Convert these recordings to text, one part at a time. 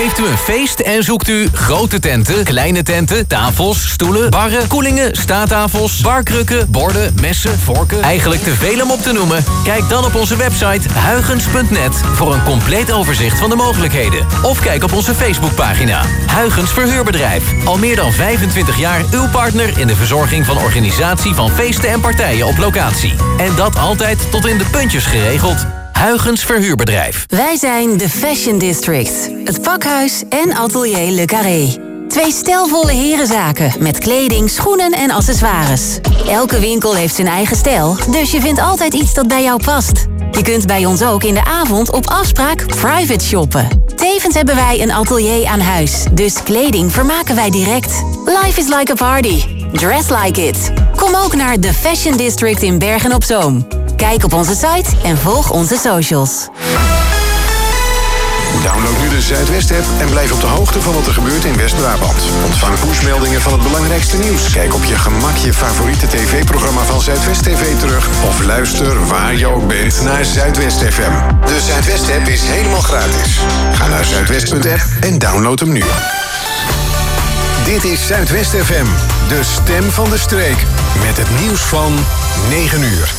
Geeft u een feest en zoekt u grote tenten, kleine tenten, tafels, stoelen, barren, koelingen, staattafels, barkrukken, borden, messen, vorken. Eigenlijk te veel om op te noemen. Kijk dan op onze website huygens.net voor een compleet overzicht van de mogelijkheden. Of kijk op onze Facebookpagina. Huygens Verhuurbedrijf. Al meer dan 25 jaar uw partner in de verzorging van organisatie van feesten en partijen op locatie. En dat altijd tot in de puntjes geregeld. Huygens Verhuurbedrijf. Wij zijn de Fashion District. Het pakhuis en atelier Le Carré. 2 stijlvolle herenzaken met kleding, schoenen en accessoires. Elke winkel heeft zijn eigen stijl, dus je vindt altijd iets dat bij jou past. Je kunt bij ons ook in de avond op afspraak private shoppen. Tevens hebben wij een atelier aan huis, dus kleding vermaken wij direct. Life is like a party. Dress like it. Kom ook naar The Fashion District in Bergen-op-Zoom. Kijk op onze site en volg onze socials. Download nu de Zuidwest-app en blijf op de hoogte van wat er gebeurt in West-Brabant. Ontvang pushmeldingen van het belangrijkste nieuws. Kijk op je gemak je favoriete tv-programma van Zuidwest TV terug. Of luister waar je ook bent naar Zuidwest FM. De Zuidwest-app is helemaal gratis. Ga naar zuidwest.app en download hem nu. Dit is Zuidwest FM, de stem van de streek. Met het nieuws van 9 uur.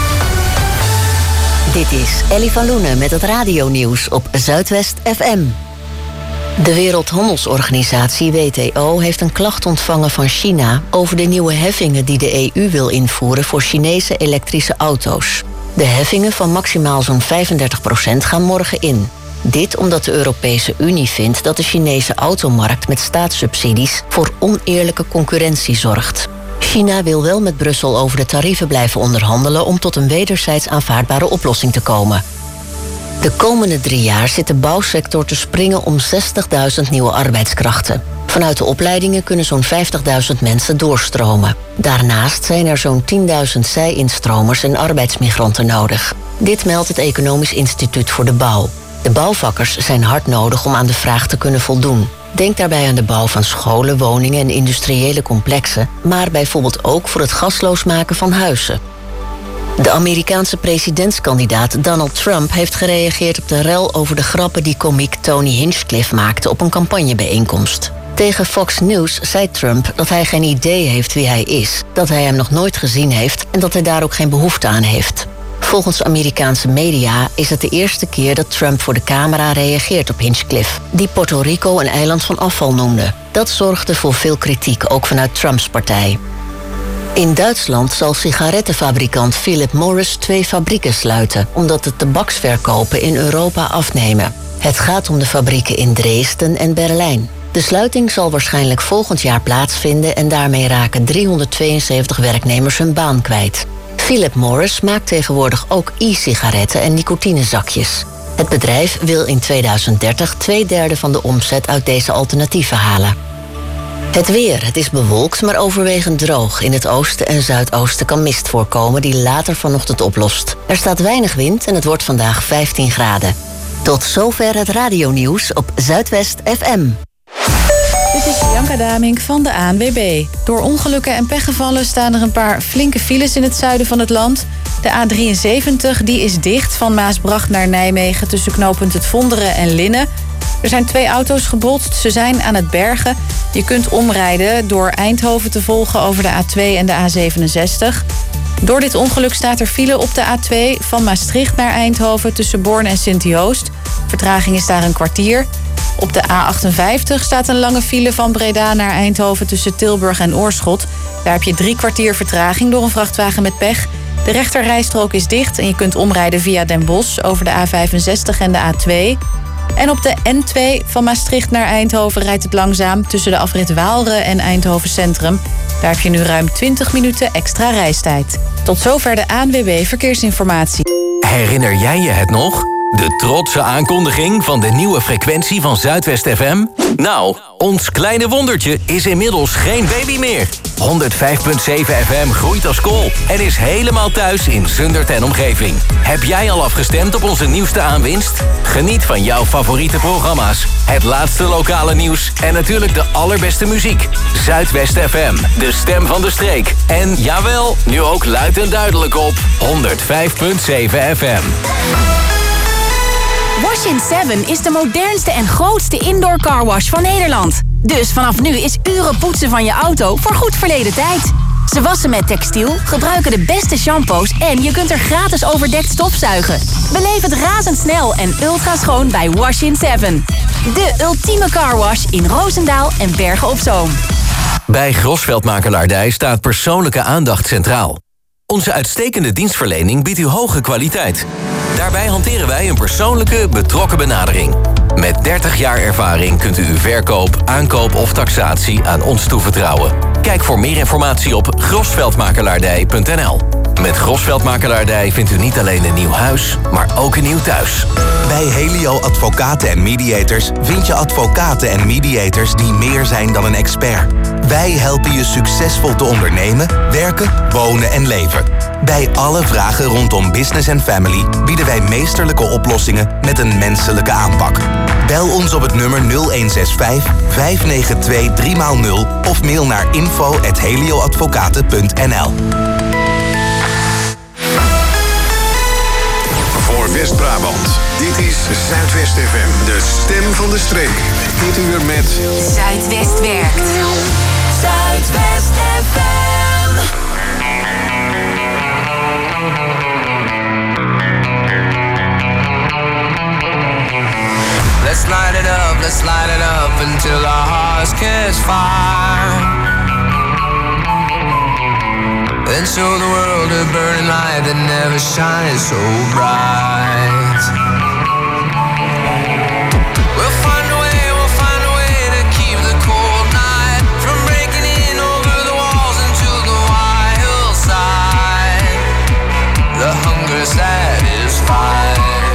Dit is Ellie van Loenen met het radionieuws op Zuidwest FM. De Wereldhandelsorganisatie WTO heeft een klacht ontvangen van China over de nieuwe heffingen die de EU wil invoeren voor Chinese elektrische auto's. De heffingen van maximaal zo'n 35% gaan morgen in. Dit omdat de Europese Unie vindt dat de Chinese automarkt met staatssubsidies voor oneerlijke concurrentie zorgt. China wil wel met Brussel over de tarieven blijven onderhandelen om tot een wederzijds aanvaardbare oplossing te komen. De komende 3 jaar zit de bouwsector te springen om 60.000 nieuwe arbeidskrachten. Vanuit de opleidingen kunnen zo'n 50.000 mensen doorstromen. Daarnaast zijn er zo'n 10.000 zij-instromers en arbeidsmigranten nodig. Dit meldt het Economisch Instituut voor de Bouw. De bouwvakkers zijn hard nodig om aan de vraag te kunnen voldoen. Denk daarbij aan de bouw van scholen, woningen en industriële complexen, maar bijvoorbeeld ook voor het gasloos maken van huizen. De Amerikaanse presidentskandidaat Donald Trump heeft gereageerd op de rel over de grappen die komiek Tony Hinchcliffe maakte op een campagnebijeenkomst. Tegen Fox News zei Trump dat hij geen idee heeft wie hij is, dat hij hem nog nooit gezien heeft en dat hij daar ook geen behoefte aan heeft. Volgens Amerikaanse media is het de eerste keer dat Trump voor de camera reageert op Hinchcliffe, die Puerto Rico een eiland van afval noemde. Dat zorgde voor veel kritiek, ook vanuit Trumps partij. In Duitsland zal sigarettenfabrikant Philip Morris 2 fabrieken sluiten, omdat de tabaksverkopen in Europa afnemen. Het gaat om de fabrieken in Dresden en Berlijn. De sluiting zal waarschijnlijk volgend jaar plaatsvinden en daarmee raken 372 werknemers hun baan kwijt. Philip Morris maakt tegenwoordig ook e-sigaretten en nicotinezakjes. Het bedrijf wil in 2030 2/3 van de omzet uit deze alternatieven halen. Het weer. Het is bewolkt, maar overwegend droog. In het oosten en zuidoosten kan mist voorkomen die later vanochtend oplost. Er staat weinig wind en het wordt vandaag 15 graden. Tot zover het radionieuws op Zuidwest FM. Dit is Bianca Damink van de ANWB. Door ongelukken en pechgevallen staan er een paar flinke files in het zuiden van het land. De A73 die is dicht van Maasbracht naar Nijmegen tussen knooppunt Het Vonderen en Linnen. Er zijn 2 auto's gebotst, ze zijn aan het bergen. Je kunt omrijden door Eindhoven te volgen over de A2 en de A67. Door dit ongeluk staat er file op de A2 van Maastricht naar Eindhoven tussen Born en Sint-Joost. Vertraging is daar een kwartier. Op de A58 staat een lange file van Breda naar Eindhoven tussen Tilburg en Oorschot. Daar heb je 3 kwartier vertraging door een vrachtwagen met pech. De rechterrijstrook is dicht en je kunt omrijden via Den Bosch over de A65 en de A2. En op de N2 van Maastricht naar Eindhoven rijdt het langzaam tussen de afrit Waalre en Eindhoven Centrum. Daar heb je nu ruim 20 minuten extra reistijd. Tot zover de ANWB Verkeersinformatie. Herinner jij je het nog? De trotse aankondiging van de nieuwe frequentie van Zuidwest FM? Nou, ons kleine wondertje is inmiddels geen baby meer. 105.7 FM groeit als kool en is helemaal thuis in Zundert en omgeving. Heb jij al afgestemd op onze nieuwste aanwinst? Geniet van jouw favoriete programma's, het laatste lokale nieuws en natuurlijk de allerbeste muziek. Zuidwest FM, de stem van de streek. En jawel, nu ook luid en duidelijk op 105.7 FM. Wash in 7 is de modernste en grootste indoor carwash van Nederland. Dus vanaf nu is uren poetsen van je auto voorgoed verleden tijd. Ze wassen met textiel, gebruiken de beste shampoos en je kunt er gratis overdekt stofzuigen. Beleef het razendsnel en ultra schoon bij Wash in 7. De ultieme carwash in Roosendaal en Bergen op Zoom. Bij Grosveld Makelaardij staat persoonlijke aandacht centraal. Onze uitstekende dienstverlening biedt u hoge kwaliteit. Daarbij hanteren wij een persoonlijke, betrokken benadering. Met 30 jaar ervaring kunt u uw verkoop, aankoop of taxatie aan ons toevertrouwen. Kijk voor meer informatie op grosveldmakelaardij.nl. Met Grosveld Makelaardij vindt u niet alleen een nieuw huis, maar ook een nieuw thuis. Bij Helio Advocaten en Mediators vind je advocaten en mediators die meer zijn dan een expert. Wij helpen je succesvol te ondernemen, werken, wonen en leven. Bij alle vragen rondom business en family bieden wij meesterlijke oplossingen met een menselijke aanpak. Bel ons op het nummer 0165 592 3x0 of mail naar info@helioadvocaten.nl. Voor West-Brabant. Dit is Zuidwest FM, de stem van de streek. Dit uur met Zuidwest werkt. Zuidwest FM. Let's light it up until our hearts catch fire. And show the world a burning light that never shines so bright. We'll find a way to keep the cold night from breaking in over the walls into the wild side. The hunger satisfied.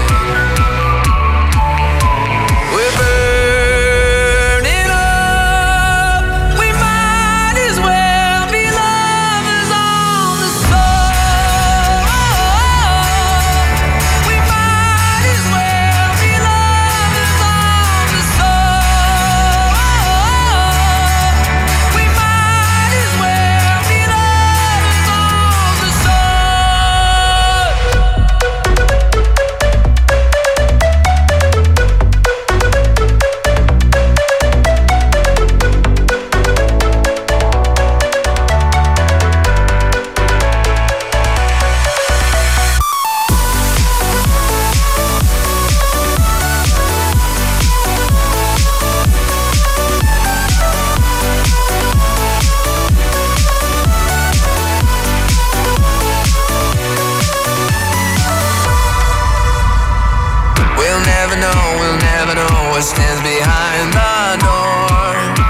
What stands behind the door?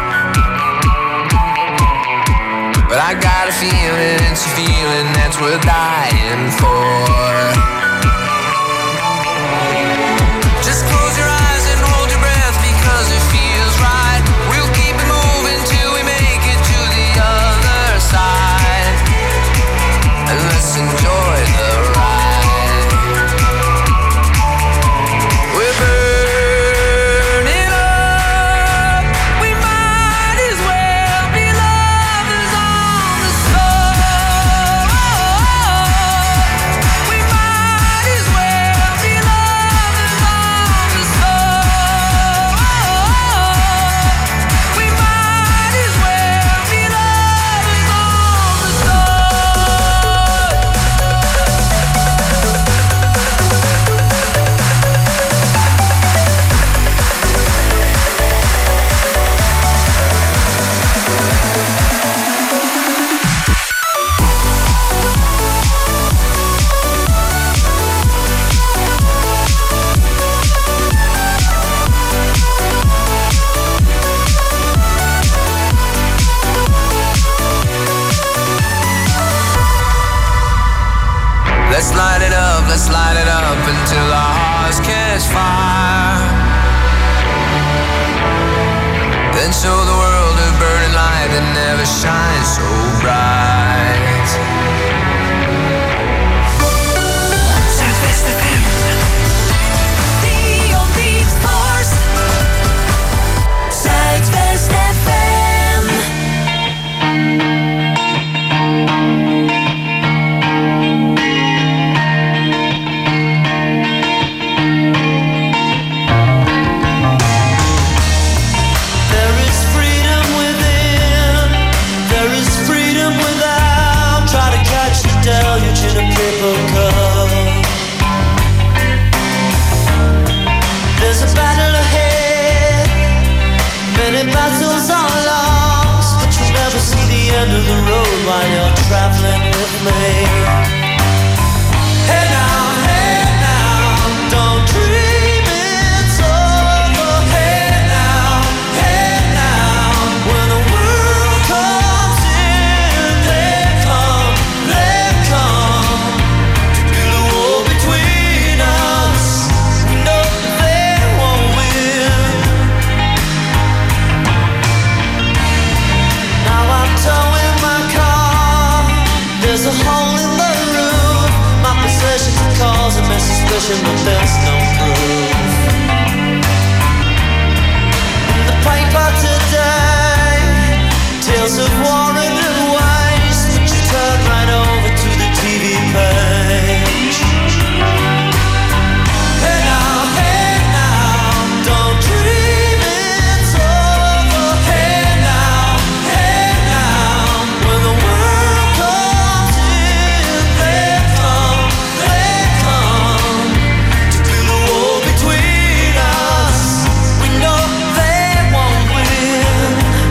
But I got a feeling, it's a feeling that's worth dying for. Just close your eyes and hold your breath because it feels right. We'll keep it moving till we make it to the other side. And let's enjoy the ride. We're burning up. We might as well be lovers on the soul. We might as well be lovers on the soul. We might as well be lovers on the soul. Let's light it up until our hearts catch fire. Then show the world a burning light that never shines so bright. Zuidwest FM. The only force. Zuidwest FM. Many battles are lost, but you never see the end of the road while you're traveling with me. Hey now, don't dream it's over. Hey now, when the world comes in, they come to build a wall between us. We know they won't win. Now I'm towing my car. There's a hole in the roof. My possessions are causing me suspicion, but there's no proof. In the paper today, tales of war and waste, but you turn right over to the TV page. Hey now, don't dream it's over. Hey now, when the world comes in, they come to build a wall between us. We know they won't win.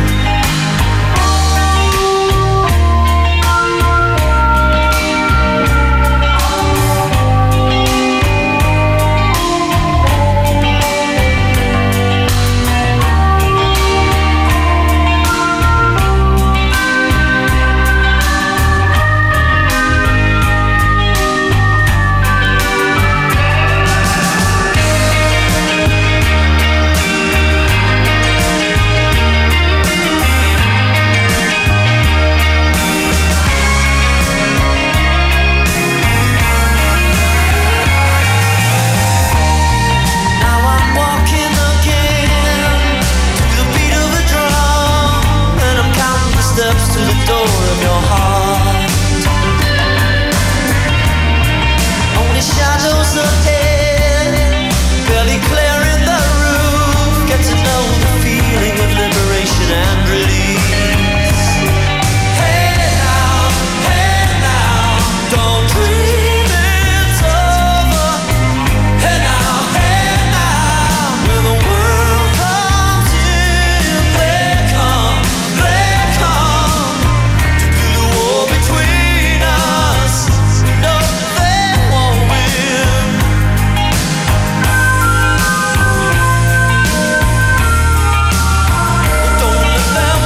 Now I'm walking again to the beat of a drum, and I'm counting the steps to the door of your heart. Only shadows ahead, barely clearing the roof. Get to know the feeling of liberation and release. Hey now, don't dream it's over. Hey now, when the world comes in, they come to build a wall between us. No, they won't win. Don't let them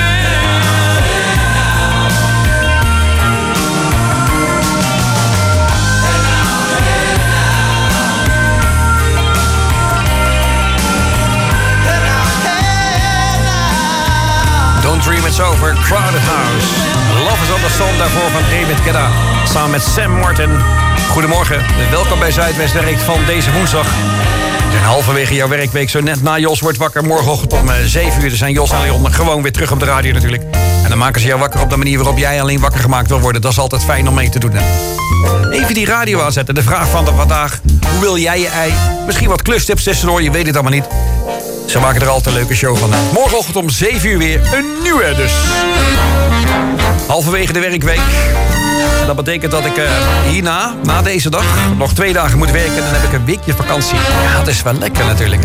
Don't Dream It's Over, Crowded House. Love is on the Song daarvoor van David Guetta. Samen met Sam Martin. Goedemorgen, welkom bij Zuidwest Werk van deze woensdag. We zijn halverwege jouw werkweek, zo net na Jos wordt wakker. Morgenochtend om 7 uur dan zijn Jos en Leon gewoon weer terug op de radio natuurlijk. En dan maken ze jou wakker op de manier waarop jij alleen wakker gemaakt wil worden. Dat is altijd fijn om mee te doen. Hè? Even die radio aanzetten. De vraag van vandaag, hoe wil jij je ei? Misschien wat klustips tussendoor, je weet het allemaal niet. Ze maken er altijd een leuke show van. Morgenochtend om 7 uur weer een nieuwe dus. Halverwege de werkweek. En dat betekent dat ik hierna, na deze dag, nog 2 dagen moet werken. En dan heb ik een weekje vakantie. Ja, dat is wel lekker natuurlijk. Hè.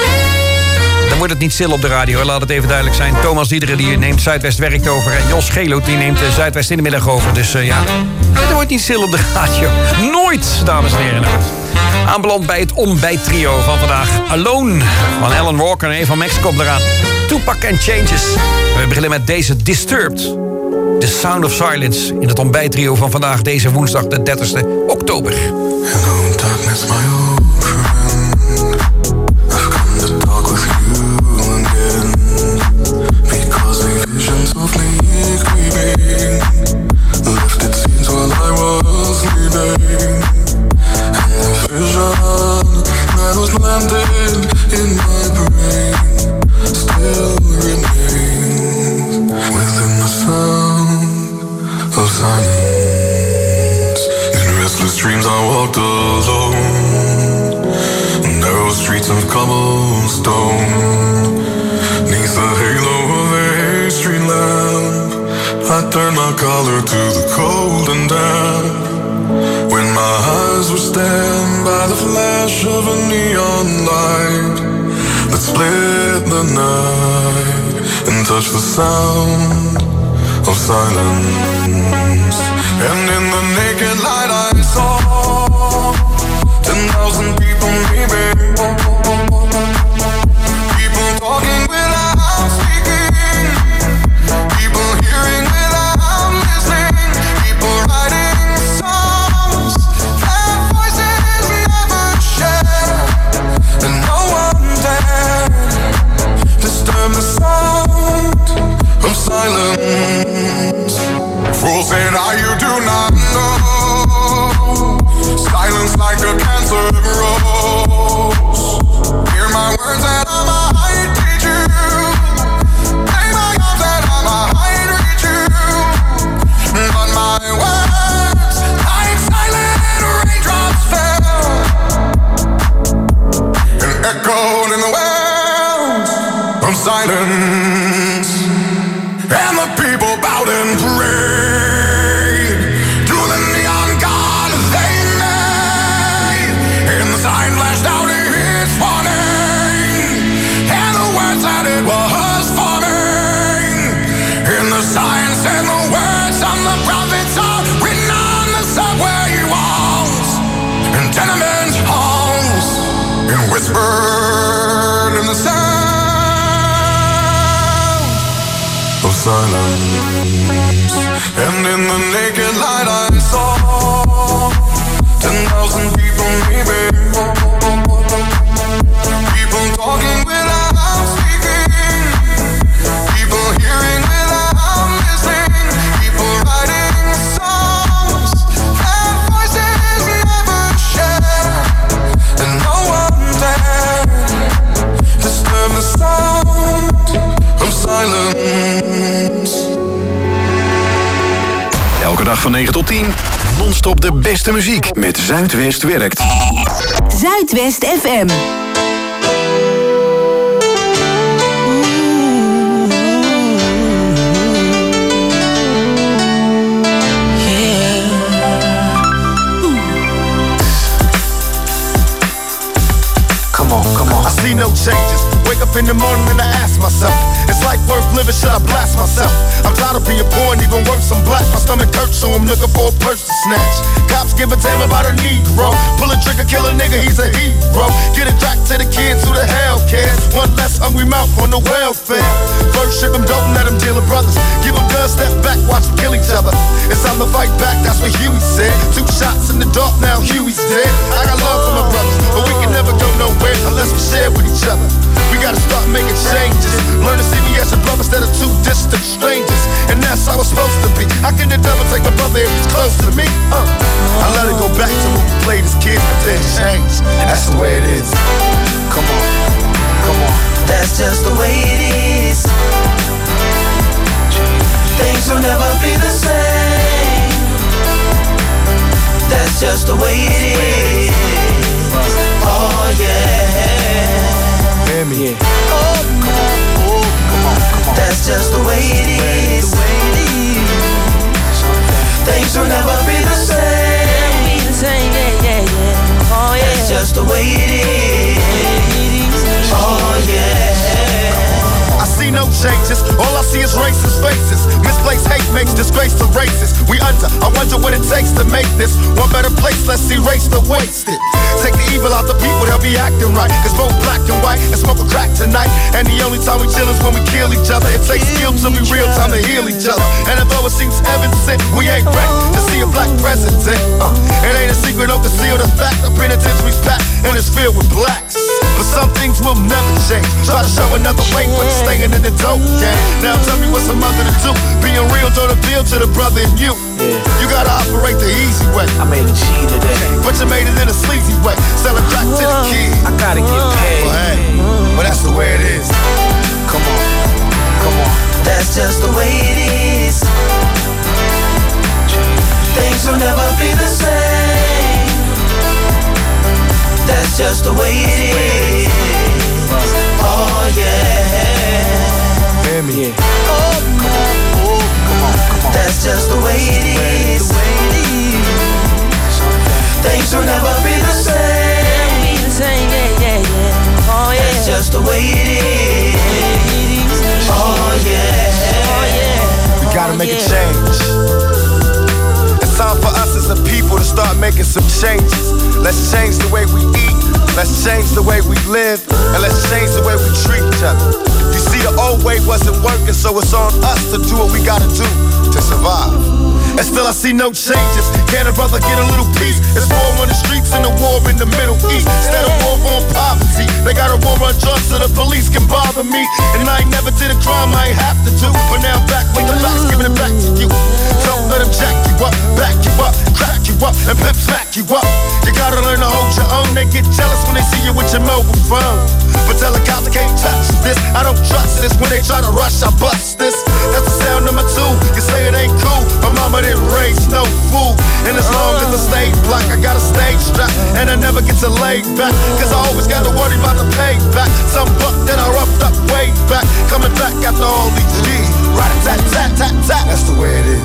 Dan wordt het niet stil op de radio, laat het even duidelijk zijn. Thomas Diederen die neemt Zuidwest Werkt over. En Jos Geloot die neemt Zuidwest in de middag over. Dus ja, het wordt niet stil op de radio. Nooit, dames en heren. Aanbeland bij het ontbijttrio van vandaag. Alone van Alan Walker en Eva Max komt eraan. Tupac and Changes. We beginnen met deze Disturbed. The Sound of Silence in het ontbijttrio van vandaag, deze woensdag de 30e oktober. Hello darkness, my old friend. I've come to talk with you again. Because the visions of me creeping left its scenes while I was sleeping. And the vision that was landed in my brain still remains within the sound of silence. In restless dreams I walked alone, narrow streets of cobblestone. Neath the halo of a street lamp, I turned my collar to the cold and damp. When my eyes were stabbed by the flash of a neon light that split the night. touch the sound of silence. And in the naked light I saw 10,000 people maybe. People talking without speaking. People hearing without listening. People writing songs that voices never share. And no one dared disturb the sound of silence. Fools say now you do not know. Silence like a cancer grows. Hear my words and I might teach you. Play my arms and I might reach you. But my words like silent raindrops fell and echoed in the wells of silence. And the people bowed and prayed to the neon god they made. And the sign flashed out its warning, and the words that it was forming. And the sign said the words of the prophets are written on the subway walls and tenement halls, and whispered in the sound of silence. And in the naked light I saw 10,000 people maybe. People talking without speaking. People hearing without listening. People writing songs that voices never share. And no one dared disturb the sound of silence. Elke dag van 9 tot 10, non-stop de beste muziek met Zuidwest werkt. Zuidwest FM. Come on. I see no changes. Wake up in the morning and I ask myself, is life worth living? Should I blast myself? I'm tired of being poor and even worse, I'm black. My stomach hurts, so I'm looking for a purse to snatch. Cops give a damn about a Negro. Pull a trigger, kill a nigga, he's a hero. Get it back to the kids who the hell cares. One less hungry mouth on the welfare. First ship them, don't let them deal with brothers. Give them guns, step back, watch them kill each other. It's time to fight back, that's what Huey said. 2 shots in the dark, now Huey's dead. I got love for my brothers, but we can never go nowhere unless we share with each other. We gotta start making changes. Learn to see me as a brother instead of 2 distant strangers. And that's how it's supposed to be. How can the devil take my brother if he's close to me? I let it go back to when we played as kids, but then change. That's the way it is. Come on. That's just the way it is. Things will never be the same. That's just the way it is. Oh yeah. Hear me. Oh, come on. That's just the way it is. Things will never be the same. Yeah. Oh yeah. That's just the way it is. Oh yeah. I see no changes, all I see is racist faces. Misplaced hate makes disgrace to races. We under, I wonder what it takes to make this one better place. Let's erase the wasted. Take the evil out the people, they'll be acting right. It's both black and white, and smoke a crack tonight. And the only time we chill is when we kill each other. It takes skill to be real time to heal each other. And although it seems heaven sent, we ain't ready to see a black president. It ain't a secret, don't conceal the fact. The penitentiary's packed and it's filled with blacks. But some things will never change. Try to show another way, but staying in the dope game. Now tell me what's a mother to do. Being real don't appeal to the brother in you. You gotta operate the easy way. I made a G today, but you made it in a sleazy way. Selling crack to the kids. I gotta get paid. Well, hey, but that's the way it is. Come on. That's just the way it is. Things will never be the same. That's just the way it is. Oh yeah. Hear me. Oh, come on. That's just the way it is. Things will never be the same. Yeah. Oh yeah. That's just the way it is. Oh yeah. make a change. It's time for us as a people to start making some changes. Let's change the way we eat, let's change the way we live, and let's change the way we treat each other. You see, the old way wasn't working, so it's on us to do what we gotta do to survive. And still I see no changes. Can a brother get a little peace? It's war on the streets and a war in the Middle East. Instead of war on poverty, they got a war on drugs so the police can bother me. And I ain't never did a crime I ain't have to do, but now I'm back with the facts, giving it back to you. Don't let them jack you up, back you up, crack you up, and pimp smack you up. You gotta learn to hold your own. They get jealous when they see you with your mobile phone. But tell the cops I can't touch this, I don't trust this. When they try to rush, I bust this. That's the sound number 2. You say it ain't cool, my mama didn't raise no fool. And as long as I stay black, I got a stage strap, and I never get to lay back, cause I always gotta worry about the payback. Some buck that I roughed up way back, coming back after all these years. Rat-a-tat-tat-tat-tat, that's the way it is.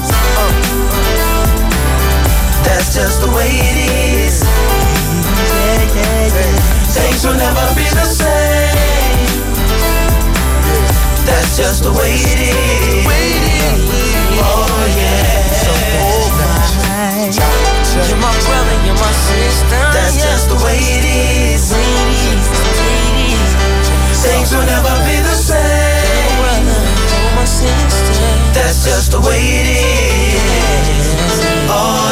That's just the way it is. Yeah, yeah, yeah. Things will never be the same. That's just the way it is. Oh yeah. You're my brother, you're my sister. That's just the way it is. Things will never be the same. That's just the way it is. Oh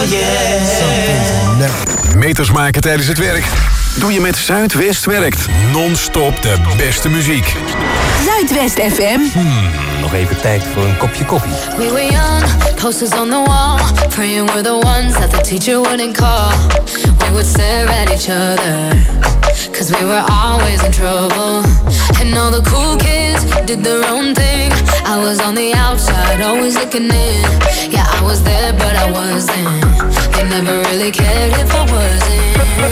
yeah. Meters maken tijdens het werk doe je met Zuidwest Werkt. Non-stop de beste muziek. Zuidwest FM. Nog even tijd voor een kopje koffie. We were young, posters on the wall, praying we're the ones that the teacher wouldn't call. We would stare at each other, cause we were always in trouble. And all the cool kids did their own thing. I was on the outside, always looking in. Yeah, I was there, but I wasn't. They never really cared if I wasn't.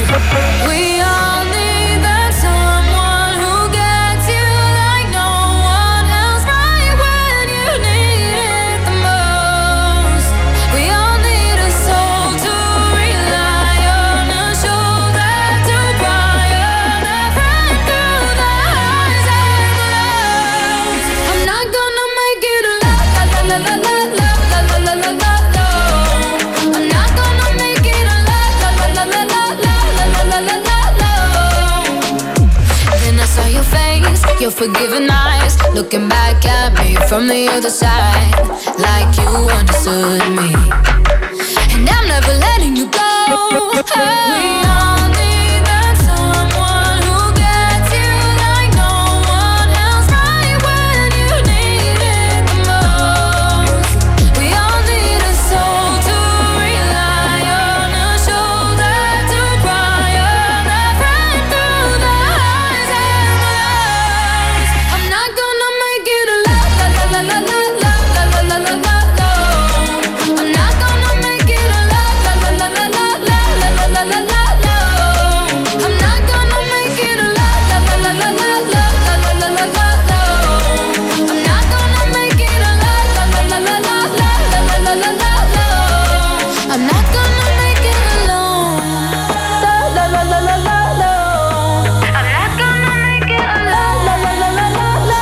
We all need that someone who gets you like no one else, right when you need it the most. We all need a soul to rely on, a shoulder to cry on, a friend through the highs and the lows. I'm not gonna make it a la la la la la la la la la la la. I'm not gonna make it a la la la la la la la la la la. Then I saw your face, your forgiving eyes, looking back at me from the other side, like you understood me. And I'm never letting you go. We all need that someone who gets you like no one else, right when you need it the most. We all need a soul to rely on, a shoulder to cry on, a friend through the highs and the lows. I'm not gonna make it a la la la la la la la la la la la la. I'm not gonna make it a la la la la la la la la la la la la. I'm not gonna make it a la la la la la la la la la la la la. I'm not gonna make it a la la la la la la la la la la la. I'm not gonna make it alone. La la la la la la. I'm not gonna make it a la la la la la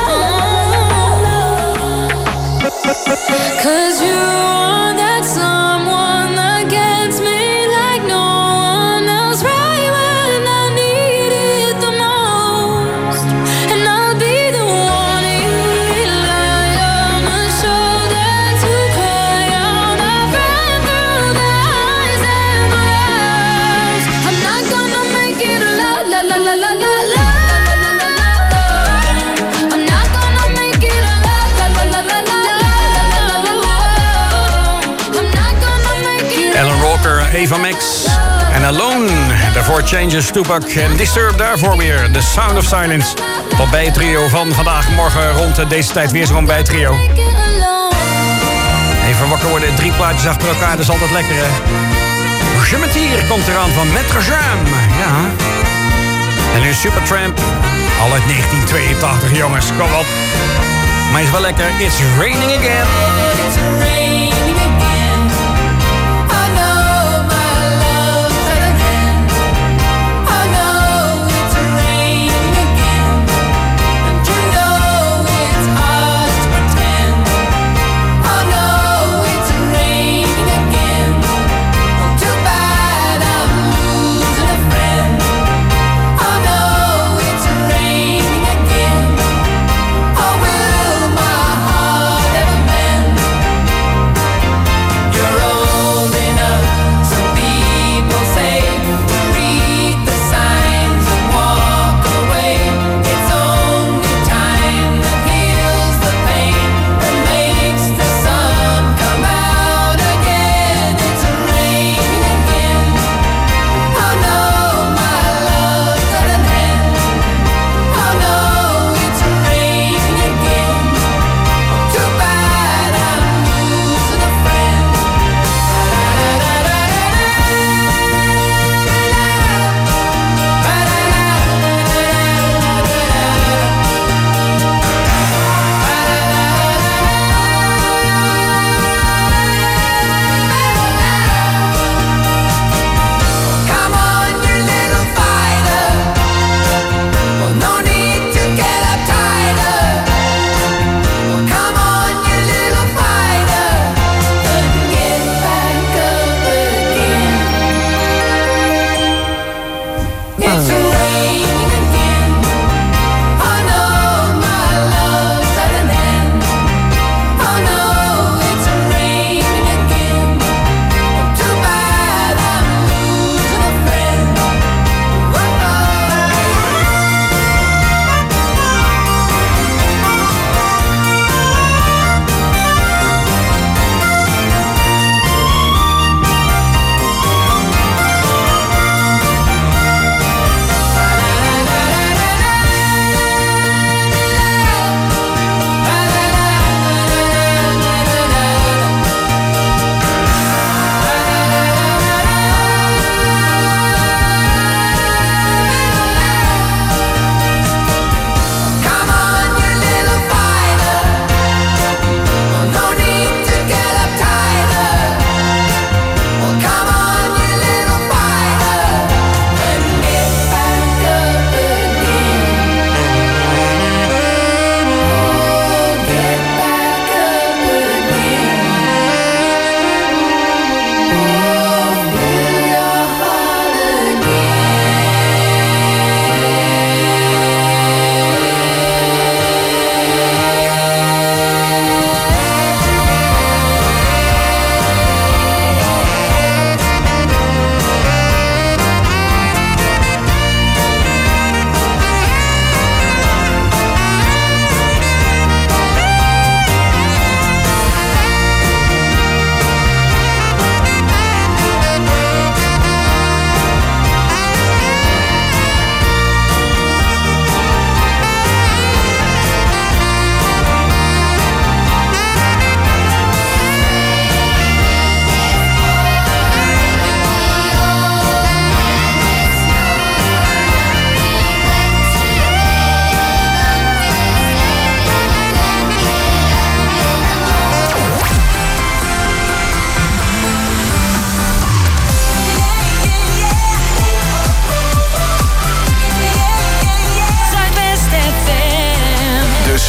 la la. Cause you are that someone that gets me like no one else, right when I need it the most. And I'll be the one you rely on, a shoulder to cry on, a friend through the highs and the lows. I'm not gonna make it a la la la la la la la. I'm not gonna make it a la la la la la la la la. I'm not gonna make it. Alan Walker, Eva Max en Alone. Daarvoor Changes, Tupac en Disturbed. Daarvoor weer The Sound of Silence. Tot bij het trio van vandaag. Morgen rond deze tijd weer zo'n bij het trio. Even wakker worden, 3 plaatjes achter elkaar. Dat is altijd lekker, hè? Je Metier komt eraan van Metre Jam. Ja. En nu Supertramp. Al uit 1982, jongens. Kom op. Maar is wel lekker. It's raining again. It's raining again. I know my love's at an end. I know it's raining again. And you know it's hard to pretend. I know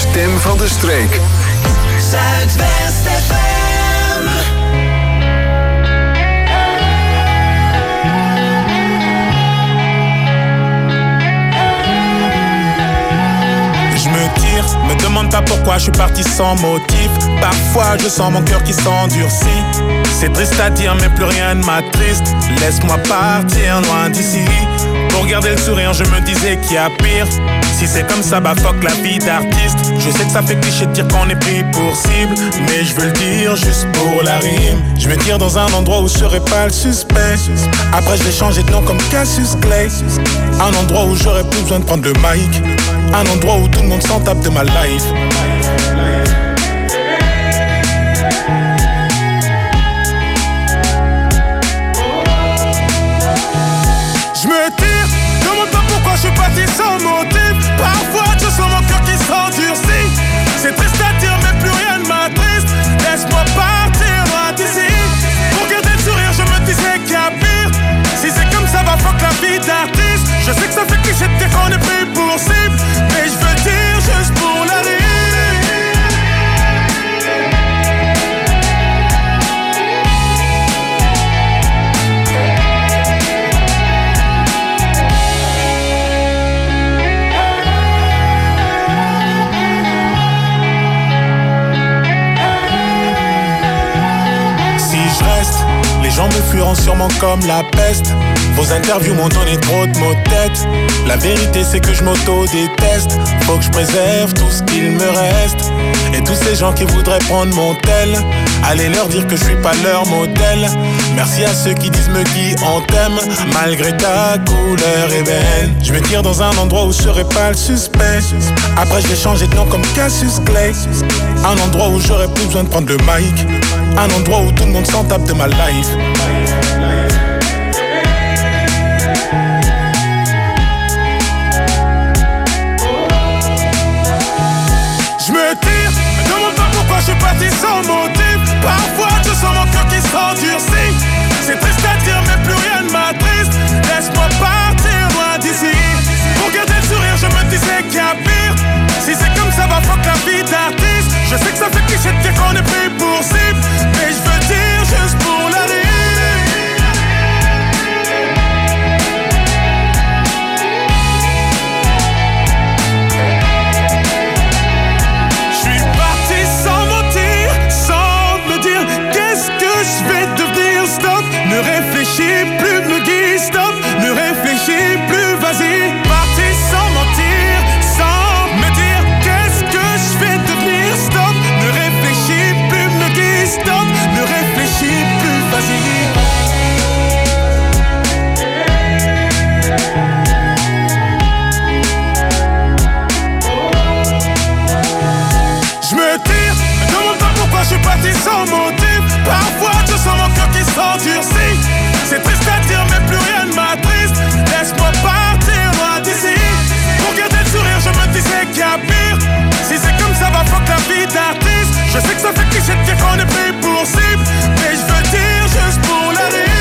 stem van de streek. Zuidwest FM. Je me tire, me demande pas pourquoi je suis parti sans motif. Parfois je sens mon cœur qui s'endurcit. C'est triste à dire mais plus rien ne m'attriste. Laisse-moi partir loin d'ici. Pour garder le sourire je me disais qu'il y a pire. Si c'est comme ça bah fuck la vie d'artiste. Je sais que ça fait cliché de dire qu'on est pris pour cible, mais je veux le dire juste pour la rime. Je me tire dans un endroit où je serai pas le suspect. Après je vais changer de nom comme Cassius Clay. Un endroit où j'aurais plus besoin de prendre le mic. Un endroit où tout le monde s'en tape de ma life. Je me tire, demande pas pourquoi je suis parti sans motif. Parfois je sens mon cœur qui s'endurcit. C'est triste à dire mais plus rien ne m'attriste. Laisse-moi partir loin d'ici. Pour garder le sourire je me disais qu'il y a pire. Si c'est comme ça va fuck la vie d'artiste. Je sais que ça fait cliché de dire qu'on est pris pour cible, mais je veux dire juste pour la rime. Les gens me fuiront sûrement comme la peste. Vos interviews m'ont donné trop de mots de tête. La vérité c'est que je m'auto-déteste. Faut que je préserve tout ce qu'il me reste. Et tous ces gens qui voudraient prendre mon tel, allez leur dire que je suis pas leur modèle. Merci à ceux qui disent me qui on t'aime, malgré ta couleur ébène. Je me tire dans un endroit où je serai pas le suspect. Après je vais changer de nom comme Cassius Clay. Un endroit où j'aurais plus besoin de prendre le mic. Un endroit où tout le monde s'en tape de ma life. Je me tire, me demande pas pourquoi je suis parti sans motif. Parfois je sens mon cœur qui s'endurcit. C'est triste à dire mais plus rien ne m'attriste. Laisse-moi partir loin d'ici. Pour garder le sourire je me disais qu'il y a pire. Si c'est comme ça va fuck la vie d'artiste. Je sais que ça fait cliché de dire qu'on est pris pour cible, mais je veux dire juste pour la rime. Je suis parti sans mentir, sans me dire qu'est-ce que je vais devenir. Stop, ne réfléchis plus, me guide. Stop, ne réfléchis plus, vas-y. Parti sans mentir, sans me dire qu'est-ce que je vais devenir. Stop, ne réfléchis plus, me guide. Stop, ne réfléchis plus, vas-y. Je me tire, me demande pas pourquoi je suis parti sans motif. Parfois je sens mon cœur qui s'endurcit. C'est triste à dire mais plus rien ne m'attriste. Laisse-moi partir loin d'ici. Pour garder le sourire je me disais qu'il y a pire. Si c'est comme ça va fuck la vie d'artiste. Je sais que ça fait cliché de dire qu'on est pris pour cible, mais je veux dire juste pour la rime.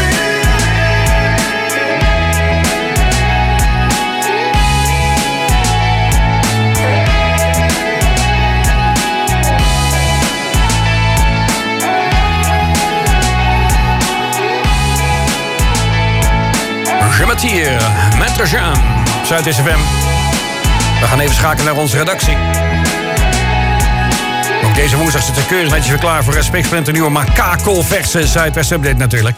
Je me tire met de Jam. Zuidwest FM. We gaan even schakelen naar onze redactie. Ook deze woensdag zit er keurig netjes weer klaar voor een nieuwe maar kakelverse Zuidwest Update natuurlijk.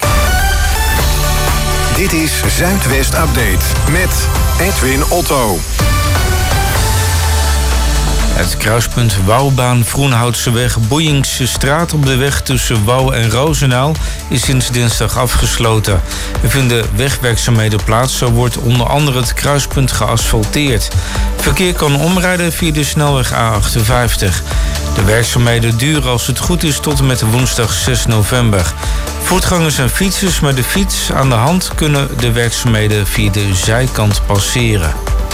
Dit is Zuidwest Update met Edwin Otto. Het kruispunt Wouwbaan-Vroenhoutseweg Boeyingsche straat op de weg tussen Wouw en Roosendaal is sinds dinsdag afgesloten. Er vinden wegwerkzaamheden plaats, zo wordt onder andere het kruispunt geasfalteerd. Verkeer kan omrijden via de snelweg A58. De werkzaamheden duren als het goed is tot en met woensdag 6 november. Voetgangers en fietsers met de fiets aan de hand kunnen de werkzaamheden via de zijkant passeren.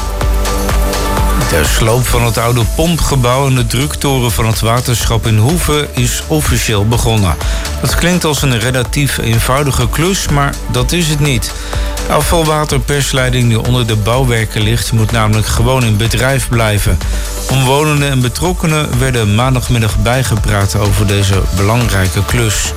De sloop van het oude pompgebouw en de druktoren van het waterschap in Hoeve is officieel begonnen. Dat klinkt als een relatief eenvoudige klus, maar dat is het niet. De afvalwaterpersleiding die onder de bouwwerken ligt moet namelijk gewoon in bedrijf blijven. Omwonenden en betrokkenen werden maandagmiddag bijgepraat over deze belangrijke klus.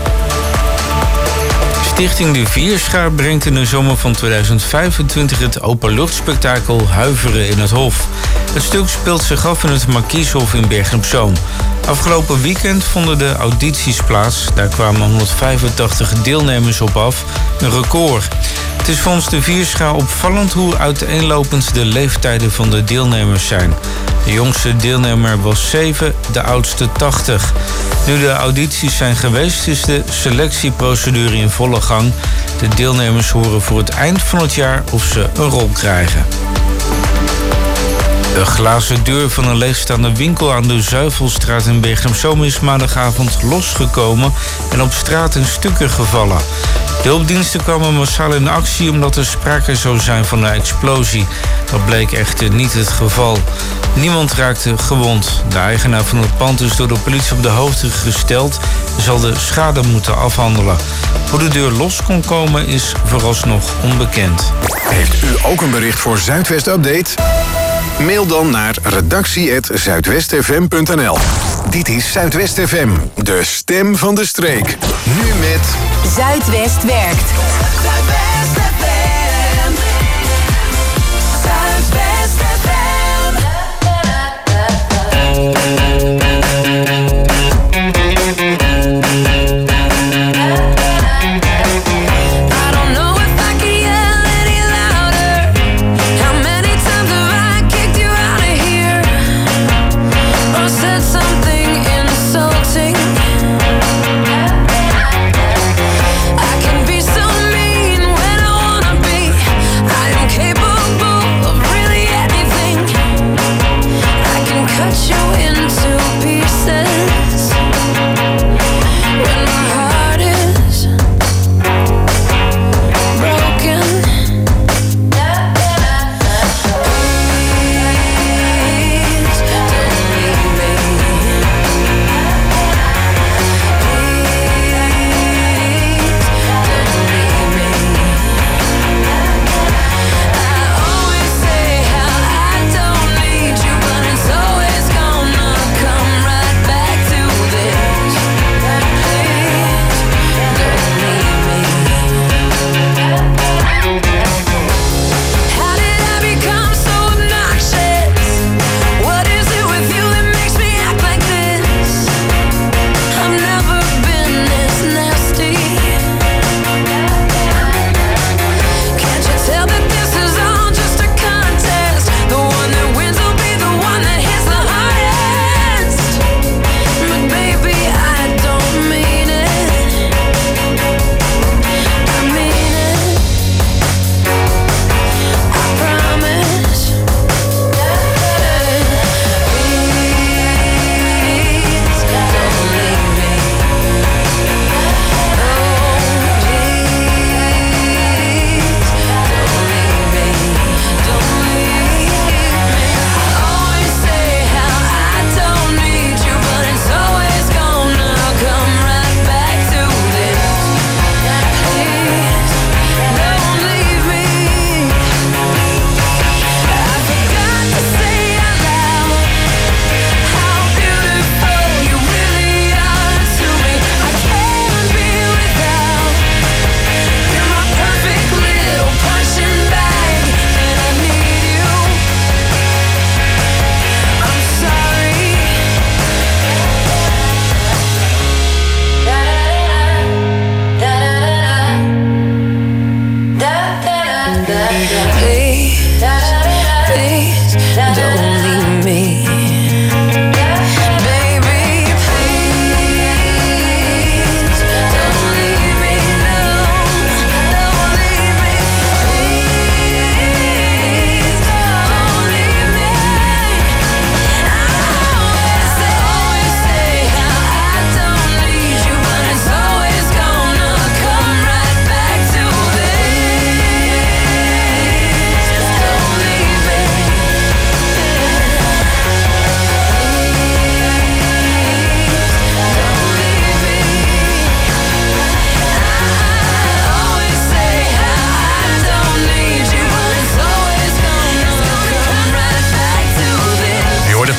Stichting De Vierschaar brengt in de zomer van 2025 het openluchtspektakel Huiveren in het Hof. Het stuk speelt zich af in het Markieshof in Bergen op Zoom. Afgelopen weekend vonden de audities plaats. Daar kwamen 185 deelnemers op af, een record. Het is volgens De Vierschaar opvallend hoe uiteenlopend de leeftijden van de deelnemers zijn. De jongste deelnemer was 7, de oudste 80. Nu de audities zijn geweest, is de selectieprocedure in volle gang. De deelnemers horen voor het eind van het jaar of ze een rol krijgen. De glazen deur van een leegstaande winkel aan de Zuivelstraat in Bergen op Zoom is maandagavond losgekomen en op straat in stukken gevallen. De hulpdiensten kwamen massaal in actie omdat er sprake zou zijn van een explosie. Dat bleek echter niet het geval. Niemand raakte gewond. De eigenaar van het pand is door de politie op de hoogte gesteld en zal de schade moeten afhandelen. Hoe de deur los kon komen is vooralsnog onbekend. Heeft u ook een bericht voor Zuidwest Update? Mail dan naar redactie@zuidwestfm.nl. Dit is Zuidwest FM, de stem van de streek. Nu met Zuidwest werkt. Zuidwest FM. Zuidwest FM. I don't know if I can yell any louder. How many times have I kicked you out of here? Or said something insulting? I can be so mean when I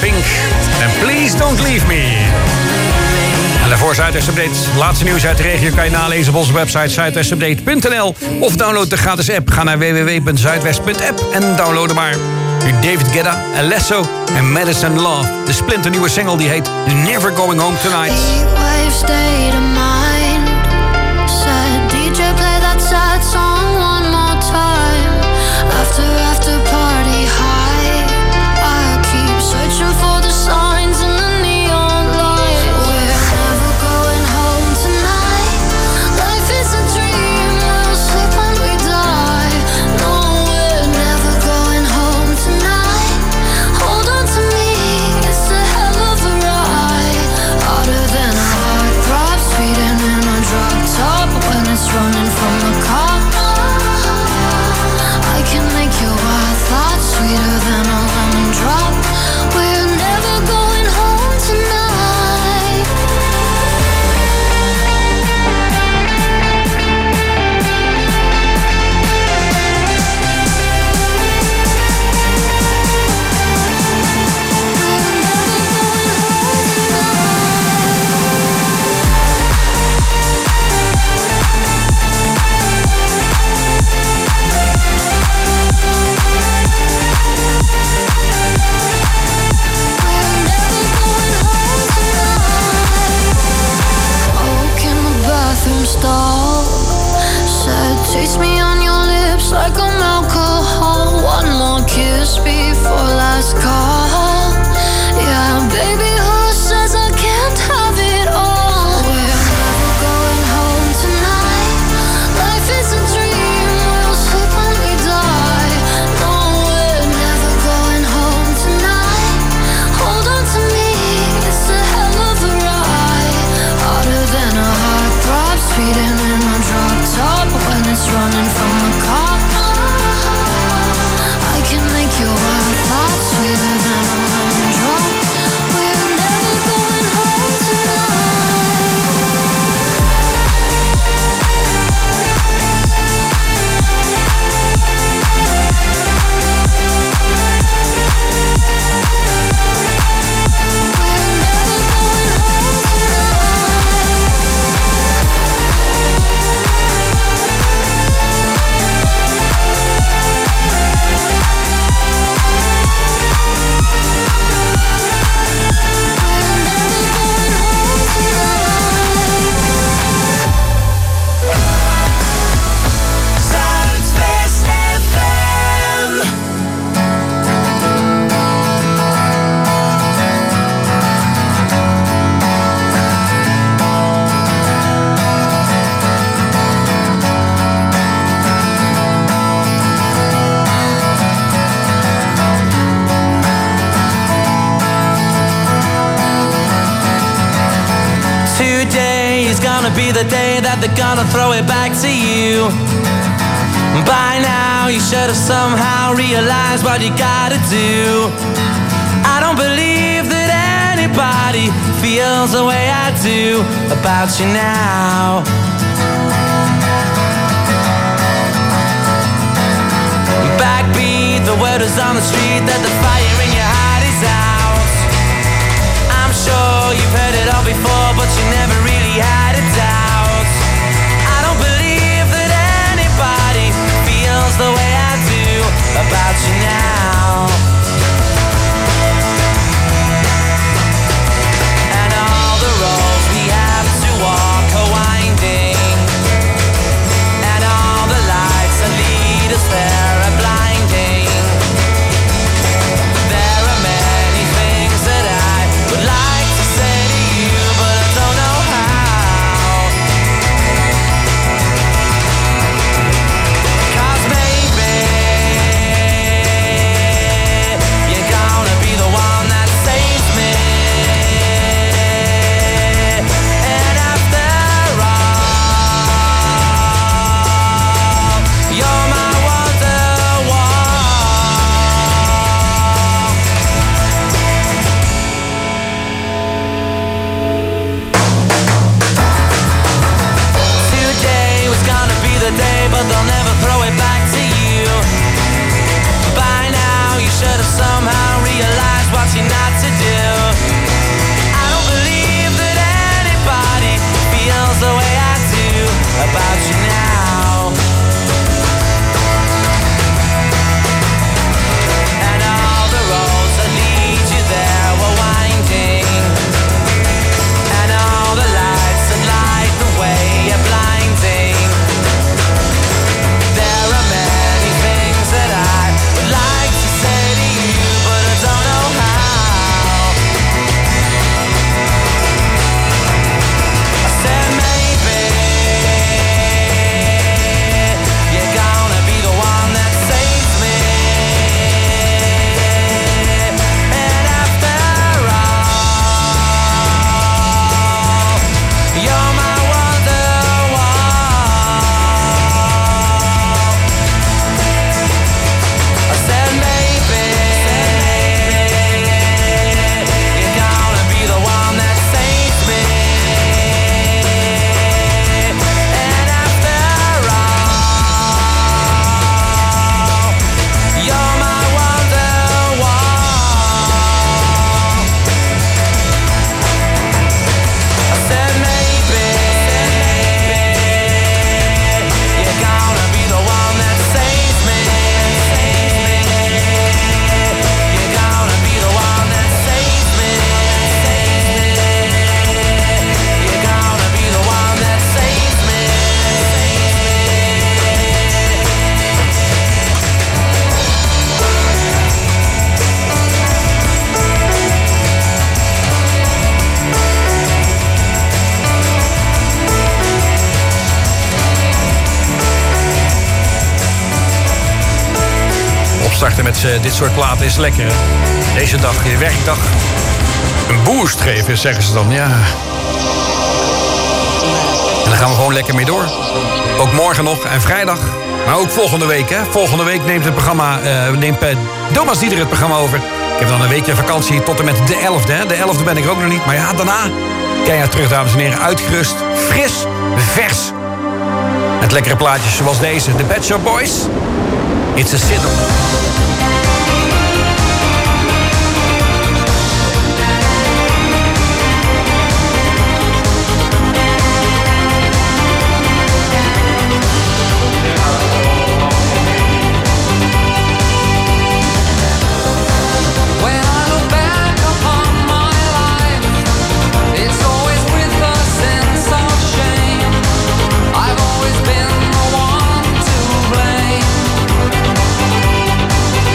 Pink. En Please Don't Leave Me. En daarvoor Zuidwest Update. Laatste nieuws uit de regio kan je nalezen op onze website zuidwestupdate.nl. Of download de gratis app. Ga naar www.zuidwest.app en download hem maar. Nu David Guetta, Alesso en Medicine Love. De splinternieuwe single die heet Never Going Home Tonight. State of mind. Said DJ play that sad song one more time. After party high. I keep searching for the signs in the neon light. We're never going home tonight. Life is a dream, we'll sleep when we die. No, we're never going home tonight. Hold on to me, it's a hell of a ride. Harder than a heart throb, speeding in a drop top when it's running from the cop. I can make your wild thoughts sweeter than a lemon drop. We're never going home tonight. Stall. Said, taste me on your lips like I'm alcohol. One more kiss before last call. Yeah, baby, who says I can't have it all? We're never going home tonight. Life is a dream, we'll sleep when we die. No, we're never going home tonight. Hold on to me, it's a hell of a ride. Harder than a heart throb, speeding in a drop top when it's running from the cop. I can make your wild thoughts sweeter than a lemon drop. We're never going home tonight. Zuidwest FM. Today is gonna be the day that they're gonna throw it back to you. By now you should have somehow realized what you gotta do. I don't believe that anybody feels the way I do about you now. Backbeat, the word is on the street that the fire in your heart is out. I'm sure you've heard it all before, but you never really had a doubt. I don't believe that anybody feels the way I do about you now. And all the roads we have to walk are winding, and all the lights that lead us there are blinding. dit soort platen is lekker. Hè? Deze dag, je werkdag, een boost geven, zeggen ze dan. Ja. En dan gaan we gewoon lekker mee door. Ook morgen nog en vrijdag. Maar ook volgende week. Hè? Volgende week neemt Thomas Dieder het programma over. Ik heb dan een weekje vakantie tot en met de 11e. Hè? De 11e ben ik er ook nog niet. Maar ja, daarna kan je terug, dames en heren. Uitgerust, fris, vers. Met lekkere plaatjes zoals deze. The Pet Shop Boys. It's a Sin. I've always been the one to blame.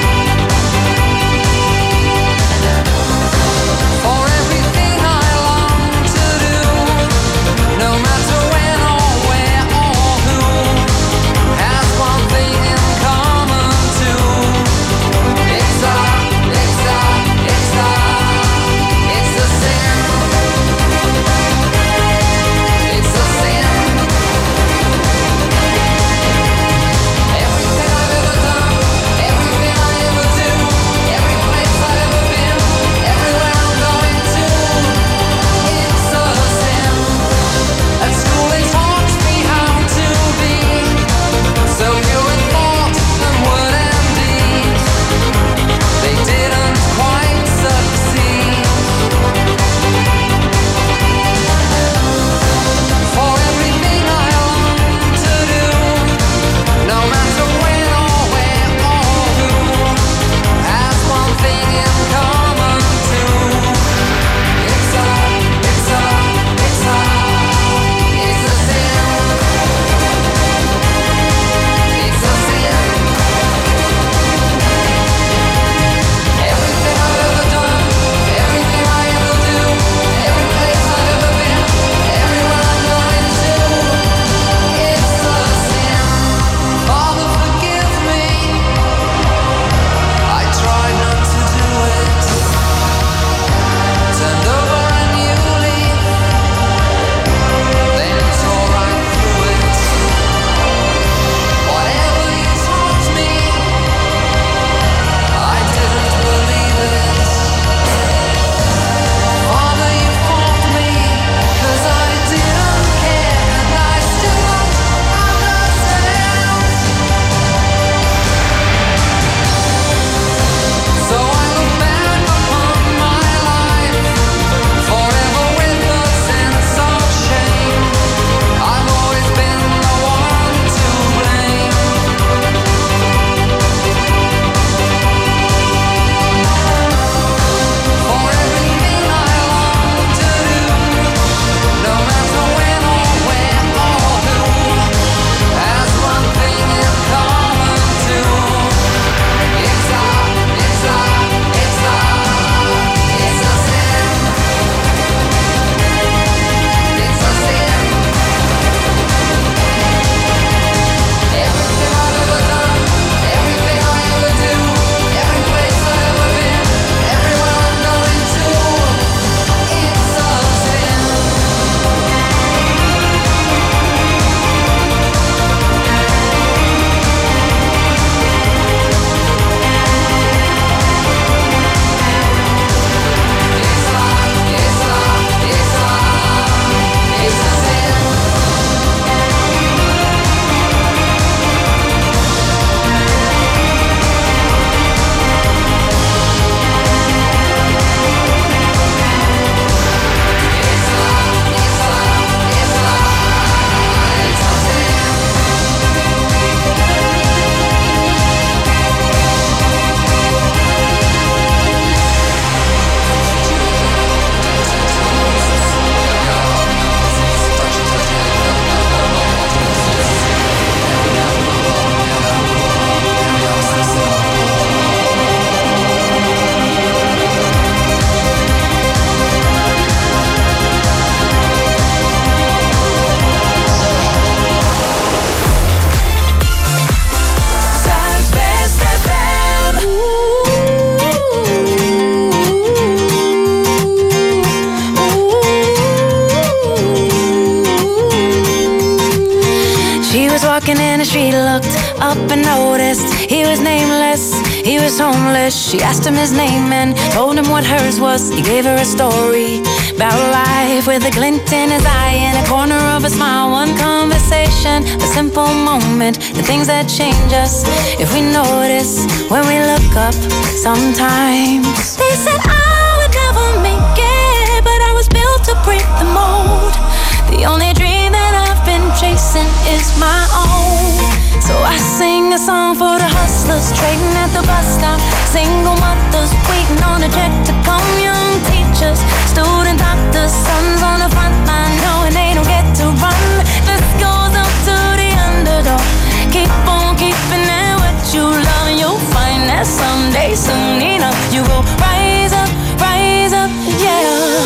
up and noticed he was nameless, he was homeless. She asked him his name and told him what hers was. He gave her a story about life with a glint in his eye and a corner of a smile. One conversation, a simple moment, the things that change us if we notice when we look up sometimes. They said I would never make it, but I was built to break the mold. The only dream that I've been chasing is my own. So I sing a song for the hustlers trading at the bus stop, single mothers waiting on a check to come, young teachers, student doctors, sons on the front line knowing they don't get to run. This goes up to the underdog. Keep on keeping it what you love, and you'll find that someday, soon enough, you will rise up, yeah.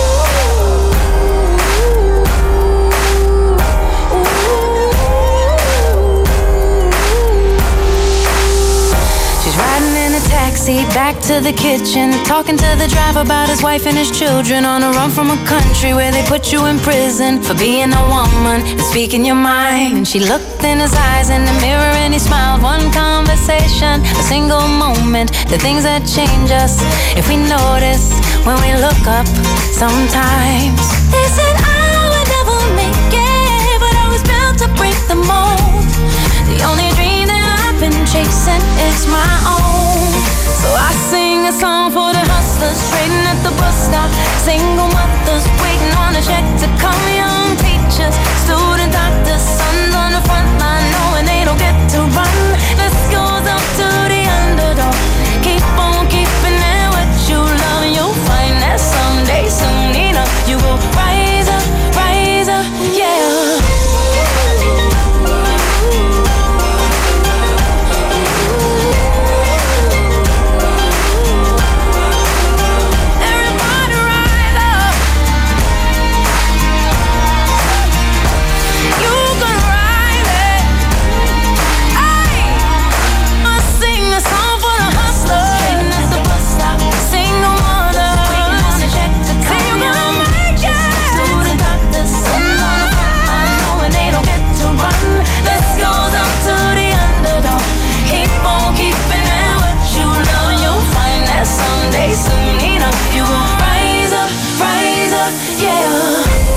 Taxi back to the kitchen, talking to the driver about his wife and his children, on a run from a country where they put you in prison for being a woman and speaking your mind. And she looked in his eyes in the mirror and he smiled. One conversation, a single moment, the things that change us if we notice when we look up sometimes. They said I would never make it, but I was built to break the mold. The only dream that I've been chasing is my own. So I sing a song for the hustlers trading at the bus stop, single mothers waiting on a check to come, young teachers, student doctors, sons on the front line knowing they don't get to run. This goes up to the underdog. Keep on keeping it what you love, and you'll find that someday, soon enough, you will rise up, yeah. Soon enough, you will rise up, yeah.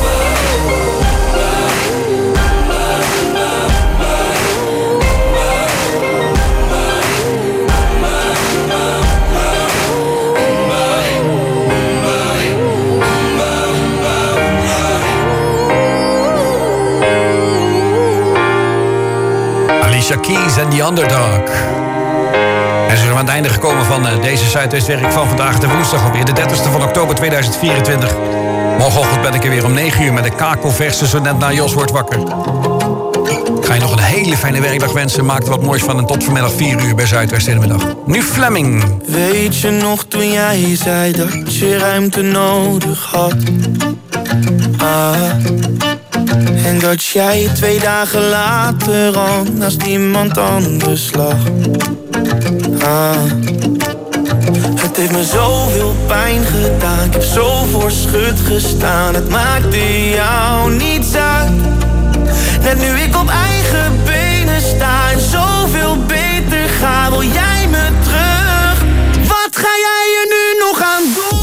Alicia Keys en The Underdog. En zo zijn we aan het einde gekomen van deze Zuidwestwerk van vandaag, de woensdag alweer, de 30ste van oktober 2024. Morgenochtend ben ik er weer om 9 uur met de kakelverse zo net na Jos wordt wakker. Ik ga je nog een hele fijne werkdag wensen. Maak er wat moois van en tot vanmiddag 4 uur bij Zuidwest in de middag. Nu Fleming. Weet je nog toen jij zei dat je ruimte nodig had? En dat jij 2 dagen later al naast iemand anders lag. Het heeft me zoveel pijn gedaan, ik heb zo voor schut gestaan. Het maakte jou niets uit. Net nu ik op eigen benen sta en zoveel beter ga, wil jij me terug. Wat ga jij er nu nog aan doen?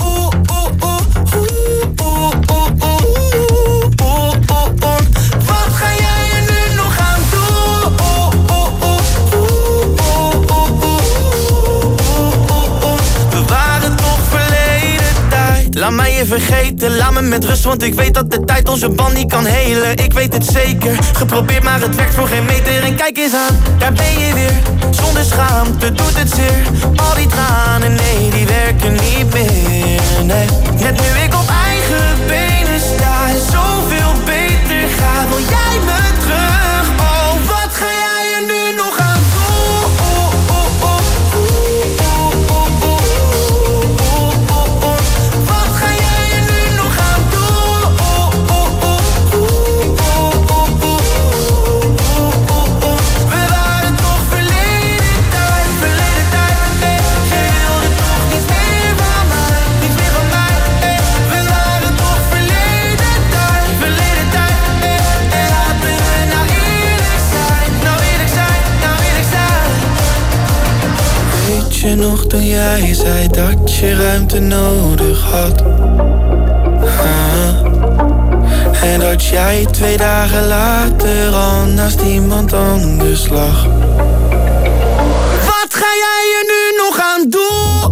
Wat ga jij er nu nog aan doen? We waren toch verleden tijd. Laat mij je vergeten, laat me met rust, want ik weet dat de tijd onze band niet kan helen. Ik weet het zeker, geprobeerd maar het werkt voor geen meter. En kijk eens aan, daar ben je weer, zonder schaamte doet het zeer. Al die tranen, nee, die werken niet meer, nee. Net nu ik op eigen benen sta en zoveel beter ga, wil jij me terug. Oh, wat ga jij er nu nog aan doen? Verleden tijd, je wilde toch niets meer van mij, niets meer van mij. toen jij zei dat je ruimte nodig had. En dat jij 2 dagen later al naast iemand anders lag. Wat ga jij er nu nog aan doen?